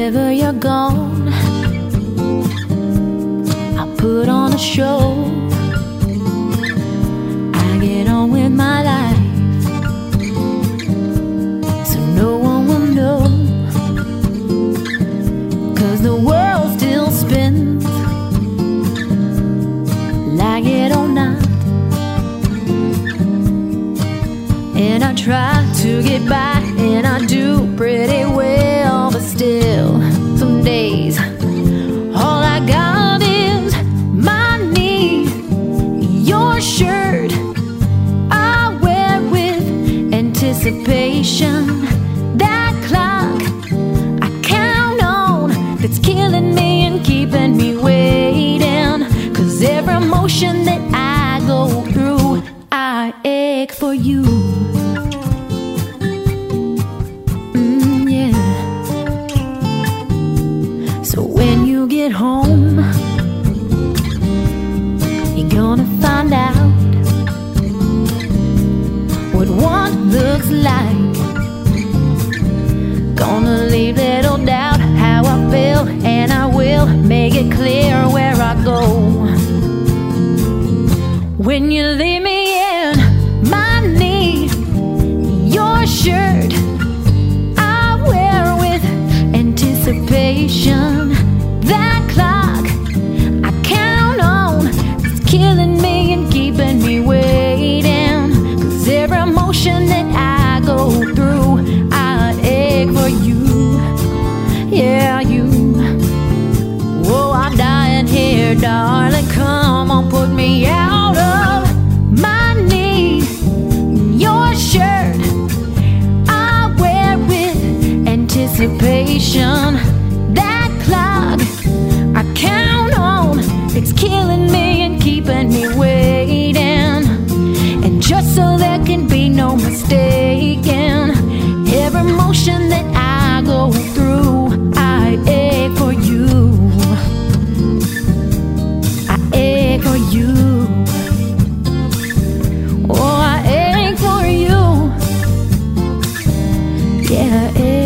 whenever you're gone, I put on a show. I get on with my life, so no one will know. 'Cause the world still spins, like it or not. And I try to get by, and I do pretty well, but still, some days all I got is my need. Your shirt I wear with anticipation. That clock I count on, that's killing me and keeping me waiting. 'Cause every emotion that I go through, I ache for you. Get home, you're gonna find out what one looks like. Gonna leave little doubt how I feel, and I will make it clear where I go. When you leave me in my need, your shirt I wear with anticipation. That clock I count on, it's killing me and keeping me waiting. 'Cause every emotion that I go through, I ache for you. Yeah, you. Oh, I'm dying here, darling. Come on, put me out of my need. Your shirt I wear with anticipation. That clock I count on, it's killing me and keeping me waiting. And just so there can be no mistaking, every emotion that I go through, I ache for you. I ache for you. Oh, I ache for you. Yeah, I ache.